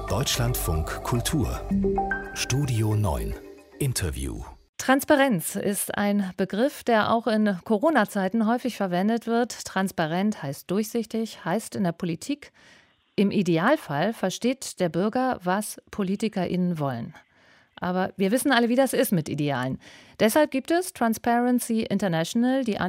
Deutschlandfunk Kultur Studio 9 Interview. Transparenz ist ein Begriff, der auch in Corona-Zeiten häufig verwendet wird. Transparent heißt durchsichtig, heißt in der Politik, im Idealfall versteht der Bürger, was PolitikerInnen wollen. Aber wir wissen alle, wie das ist mit Idealen. Deshalb gibt es Transparency International, die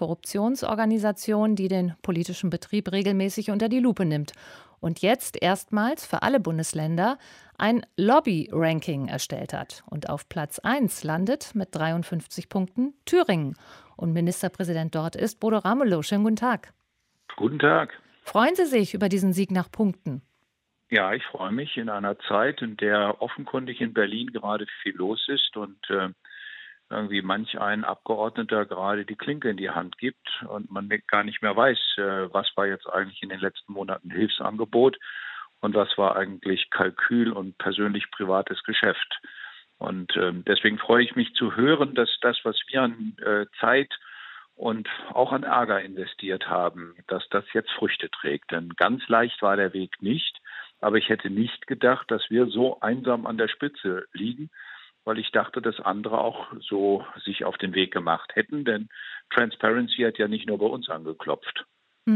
Antikorruptionsorganisation, die den politischen Betrieb regelmäßig unter die Lupe nimmt. Und jetzt erstmals für alle Bundesländer ein Lobby-Ranking erstellt hat. Und auf Platz 1 landet mit 53 Punkten Thüringen. Und Ministerpräsident dort ist Bodo Ramelow. Schönen guten Tag. Guten Tag. Freuen Sie sich über diesen Sieg nach Punkten? Ja, ich freue mich in einer Zeit, in der offenkundig in Berlin gerade viel los ist und irgendwie manch ein Abgeordneter gerade die Klinke in die Hand gibt und man gar nicht mehr weiß, was war jetzt eigentlich in den letzten Monaten Hilfsangebot und was war eigentlich Kalkül und persönlich privates Geschäft. Und deswegen freue ich mich zu hören, dass das, was wir an Zeit und auch an Ärger investiert haben, dass das jetzt Früchte trägt. Denn ganz leicht war der Weg nicht. Aber ich hätte nicht gedacht, dass wir so einsam an der Spitze liegen, weil ich dachte, dass andere auch so sich auf den Weg gemacht hätten. Denn Transparency hat ja nicht nur bei uns angeklopft.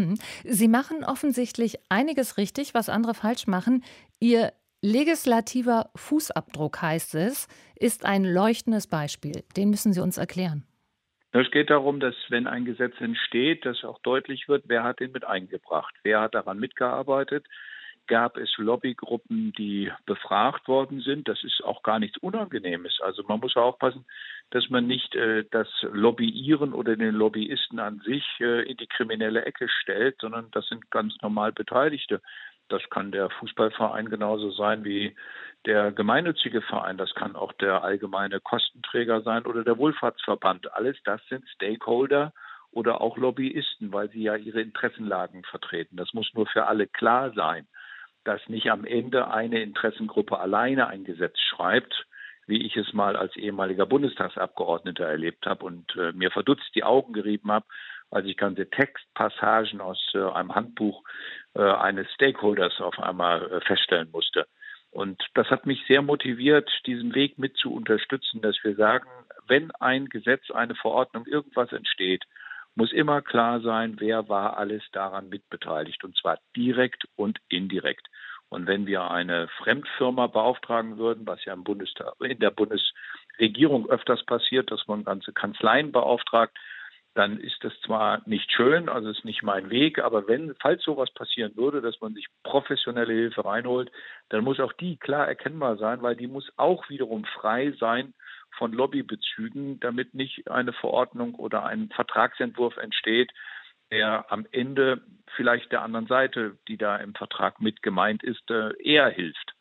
Sie machen offensichtlich einiges richtig, was andere falsch machen. Ihr legislativer Fußabdruck, heißt es, ist ein leuchtendes Beispiel. Den müssen Sie uns erklären. Es geht darum, dass wenn ein Gesetz entsteht, dass auch deutlich wird, wer hat den mit eingebracht, wer hat daran mitgearbeitet. Gab es Lobbygruppen, die befragt worden sind. Das ist auch gar nichts Unangenehmes. Also man muss aufpassen, dass man nicht das Lobbyieren oder den Lobbyisten an sich in die kriminelle Ecke stellt, sondern das sind ganz normal Beteiligte. Das kann der Fußballverein genauso sein wie der gemeinnützige Verein. Das kann auch der allgemeine Kostenträger sein oder der Wohlfahrtsverband. Alles das sind Stakeholder oder auch Lobbyisten, weil sie ja ihre Interessenlagen vertreten. Das muss nur für alle klar sein, dass nicht am Ende eine Interessengruppe alleine ein Gesetz schreibt, wie ich es mal als ehemaliger Bundestagsabgeordneter erlebt habe und mir verdutzt die Augen gerieben habe, als ich ganze Textpassagen aus einem Handbuch eines Stakeholders auf einmal feststellen musste. Und das hat mich sehr motiviert, diesen Weg mit zu unterstützen, dass wir sagen, wenn ein Gesetz, eine Verordnung, irgendwas entsteht, muss immer klar sein, wer war alles daran mitbeteiligt, und zwar direkt und indirekt. Und wenn wir eine Fremdfirma beauftragen würden, was ja in der Bundesregierung öfters passiert, dass man ganze Kanzleien beauftragt, dann ist das zwar nicht schön, also ist nicht mein Weg, aber falls sowas passieren würde, dass man sich professionelle Hilfe reinholt, dann muss auch die klar erkennbar sein, weil die muss auch wiederum frei sein von Lobbybezügen, damit nicht eine Verordnung oder ein Vertragsentwurf entsteht, der am Ende vielleicht der anderen Seite, die da im Vertrag mit gemeint ist, eher hilft.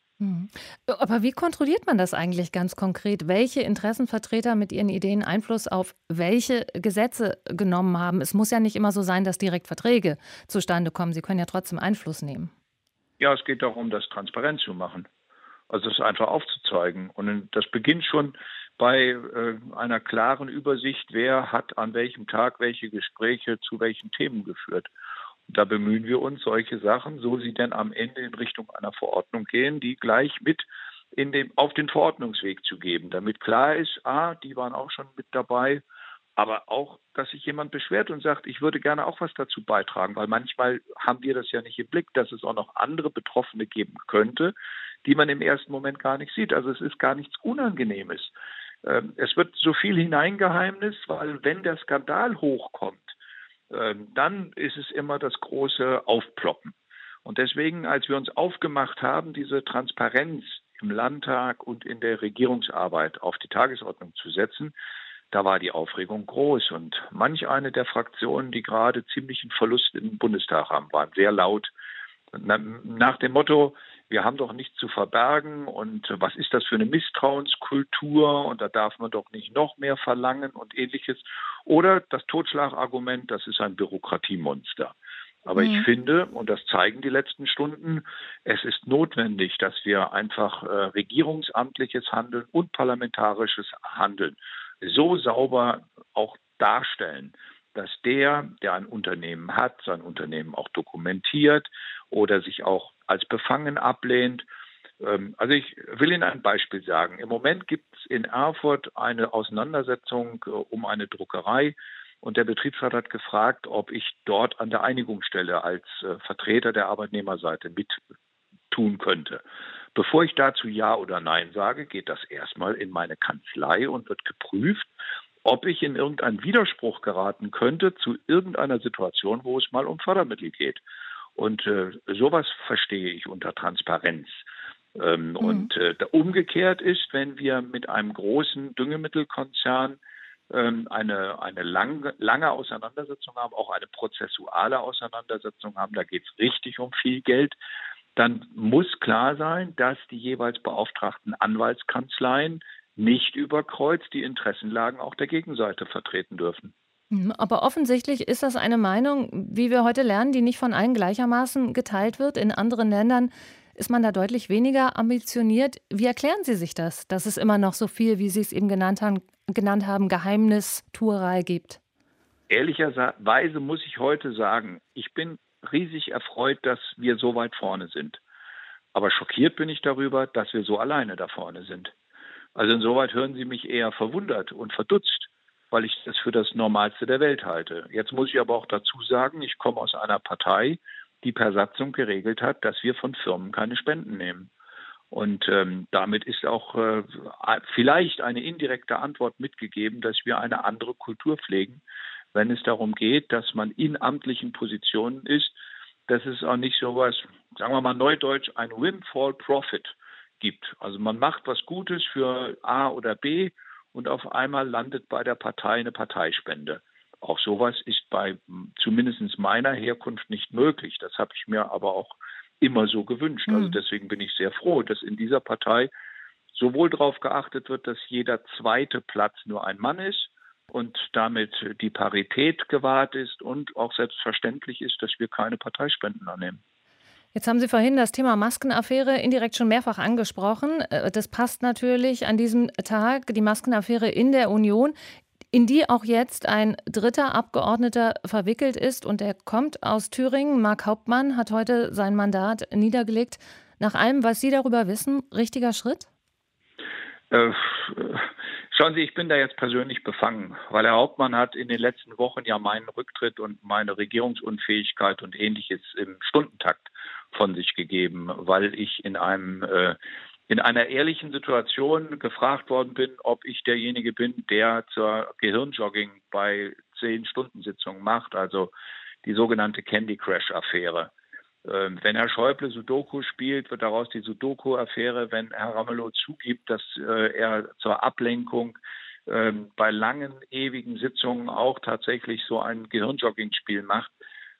Aber wie kontrolliert man das eigentlich ganz konkret? Welche Interessenvertreter mit ihren Ideen Einfluss auf welche Gesetze genommen haben? Es muss ja nicht immer so sein, dass direkt Verträge zustande kommen. Sie können ja trotzdem Einfluss nehmen. Ja, es geht darum, das transparent zu machen. Also es einfach aufzuzeigen. Und das beginnt schon bei einer klaren Übersicht, wer hat an welchem Tag welche Gespräche zu welchen Themen geführt. Und da bemühen wir uns, solche Sachen, so sie denn am Ende in Richtung einer Verordnung gehen, die gleich mit auf den Verordnungsweg zu geben, damit klar ist, die waren auch schon mit dabei, aber auch, dass sich jemand beschwert und sagt, ich würde gerne auch was dazu beitragen, weil manchmal haben wir das ja nicht im Blick, dass es auch noch andere Betroffene geben könnte, die man im ersten Moment gar nicht sieht. Also es ist gar nichts Unangenehmes. Es wird so viel hineingeheimnist, weil wenn der Skandal hochkommt, dann ist es immer das große Aufploppen. Und deswegen, als wir uns aufgemacht haben, diese Transparenz im Landtag und in der Regierungsarbeit auf die Tagesordnung zu setzen, da war die Aufregung groß. Und manch eine der Fraktionen, die gerade ziemlichen Verlust im Bundestag haben, waren sehr laut. Nach dem Motto, wir haben doch nichts zu verbergen und was ist das für eine Misstrauenskultur und da darf man doch nicht noch mehr verlangen und ähnliches. Oder das Totschlagargument, das ist ein Bürokratiemonster. Aber ich finde, und das zeigen die letzten Stunden, es ist notwendig, dass wir einfach regierungsamtliches Handeln und parlamentarisches Handeln so sauber auch darstellen, dass der ein Unternehmen hat, sein Unternehmen auch dokumentiert oder sich auch als befangen ablehnt, Also ich will Ihnen ein Beispiel sagen. Im Moment gibt es in Erfurt eine Auseinandersetzung um eine Druckerei und der Betriebsrat hat gefragt, ob ich dort an der Einigungsstelle als Vertreter der Arbeitnehmerseite mit tun könnte. Bevor ich dazu Ja oder Nein sage, geht das erstmal in meine Kanzlei und wird geprüft, ob ich in irgendeinen Widerspruch geraten könnte zu irgendeiner Situation, wo es mal um Fördermittel geht. Und sowas verstehe ich unter Transparenz. Und umgekehrt ist, wenn wir mit einem großen Düngemittelkonzern eine lange Auseinandersetzung haben, auch eine prozessuale Auseinandersetzung haben, da geht es richtig um viel Geld, dann muss klar sein, dass die jeweils beauftragten Anwaltskanzleien nicht über Kreuz die Interessenlagen auch der Gegenseite vertreten dürfen. Aber offensichtlich ist das eine Meinung, wie wir heute lernen, die nicht von allen gleichermaßen geteilt wird. In anderen Ländern ist man da deutlich weniger ambitioniert. Wie erklären Sie sich das, dass es immer noch so viel, wie Sie es eben genannt haben, Geheimnistuerei gibt? Ehrlicherweise muss ich heute sagen, ich bin riesig erfreut, dass wir so weit vorne sind. Aber schockiert bin ich darüber, dass wir so alleine da vorne sind. Also insoweit hören Sie mich eher verwundert und verdutzt, weil ich das für das Normalste der Welt halte. Jetzt muss ich aber auch dazu sagen, ich komme aus einer Partei, die per Satzung geregelt hat, dass wir von Firmen keine Spenden nehmen. Und damit ist auch vielleicht eine indirekte Antwort mitgegeben, dass wir eine andere Kultur pflegen, wenn es darum geht, dass man in amtlichen Positionen ist, dass es auch nicht so was, sagen wir mal neudeutsch, ein Windfall Profit gibt. Also man macht was Gutes für A oder B und auf einmal landet bei der Partei eine Parteispende. Auch sowas ist bei zumindest meiner Herkunft nicht möglich. Das habe ich mir aber auch immer so gewünscht. Also deswegen bin ich sehr froh, dass in dieser Partei sowohl darauf geachtet wird, dass jeder zweite Platz nur ein Mann ist und damit die Parität gewahrt ist und auch selbstverständlich ist, dass wir keine Parteispenden annehmen. Jetzt haben Sie vorhin das Thema Maskenaffäre indirekt schon mehrfach angesprochen. Das passt natürlich an diesem Tag, die Maskenaffäre in der Union, in die auch jetzt ein dritter Abgeordneter verwickelt ist. Und er kommt aus Thüringen. Mark Hauptmann hat heute sein Mandat niedergelegt. Nach allem, was Sie darüber wissen, richtiger Schritt? Schauen Sie, ich bin da jetzt persönlich befangen, weil Herr Hauptmann hat in den letzten Wochen ja meinen Rücktritt und meine Regierungsunfähigkeit und Ähnliches im Stundentakt von sich gegeben, weil ich in einer ehrlichen Situation gefragt worden bin, ob ich derjenige bin, der zur Gehirnjogging bei 10-Stunden-Sitzungen macht, also die sogenannte Candy Crush-Affäre. Wenn Herr Schäuble Sudoku spielt, wird daraus die Sudoku-Affäre. Wenn Herr Ramelow zugibt, dass er zur Ablenkung bei langen, ewigen Sitzungen auch tatsächlich so ein Gehirnjogging-Spiel macht,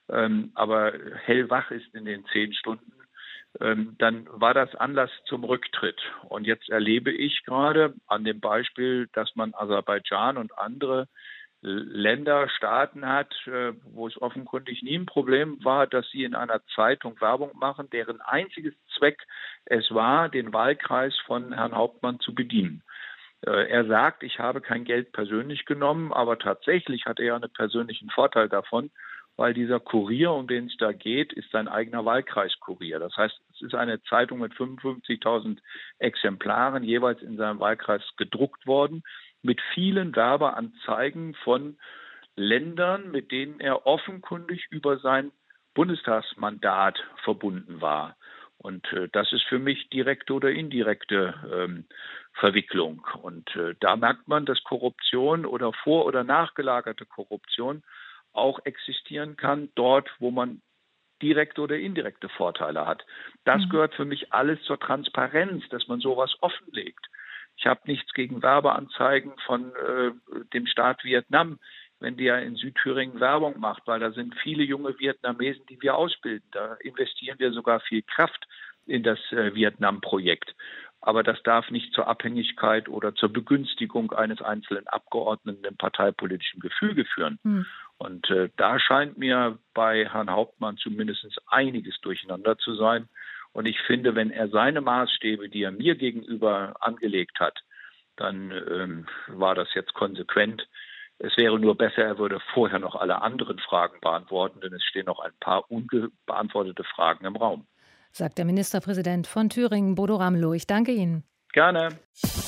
aber hellwach ist in den 10 Stunden, dann war das Anlass zum Rücktritt. Und jetzt erlebe ich gerade an dem Beispiel, dass man Aserbaidschan und andere Länder, Staaten hat, wo es offenkundig nie ein Problem war, dass sie in einer Zeitung Werbung machen, deren einziges Zweck es war, den Wahlkreis von Herrn Hauptmann zu bedienen. Er sagt, ich habe kein Geld persönlich genommen, aber tatsächlich hat er ja einen persönlichen Vorteil davon, weil dieser Kurier, um den es da geht, ist sein eigener Wahlkreiskurier. Das heißt, es ist eine Zeitung mit 55.000 Exemplaren jeweils in seinem Wahlkreis gedruckt worden, mit vielen Werbeanzeigen von Ländern, mit denen er offenkundig über sein Bundestagsmandat verbunden war. Und das ist für mich direkte oder indirekte Verwicklung. Und da merkt man, dass Korruption oder vor- oder nachgelagerte Korruption auch existieren kann, dort, wo man direkte oder indirekte Vorteile hat. Das gehört für mich alles zur Transparenz, dass man sowas offenlegt. Ich habe nichts gegen Werbeanzeigen von dem Staat Vietnam, wenn der in Südthüringen Werbung macht, weil da sind viele junge Vietnamesen, die wir ausbilden. Da investieren wir sogar viel Kraft in das Vietnam-Projekt. Aber das darf nicht zur Abhängigkeit oder zur Begünstigung eines einzelnen Abgeordneten im parteipolitischen Gefüge führen. Und da scheint mir bei Herrn Hauptmann zumindest einiges durcheinander zu sein. Und ich finde, wenn er seine Maßstäbe, die er mir gegenüber angelegt hat, dann war das jetzt konsequent. Es wäre nur besser, er würde vorher noch alle anderen Fragen beantworten, denn es stehen noch ein paar unbeantwortete Fragen im Raum. sagt der Ministerpräsident von Thüringen, Bodo Ramelow. Ich danke Ihnen. Gerne.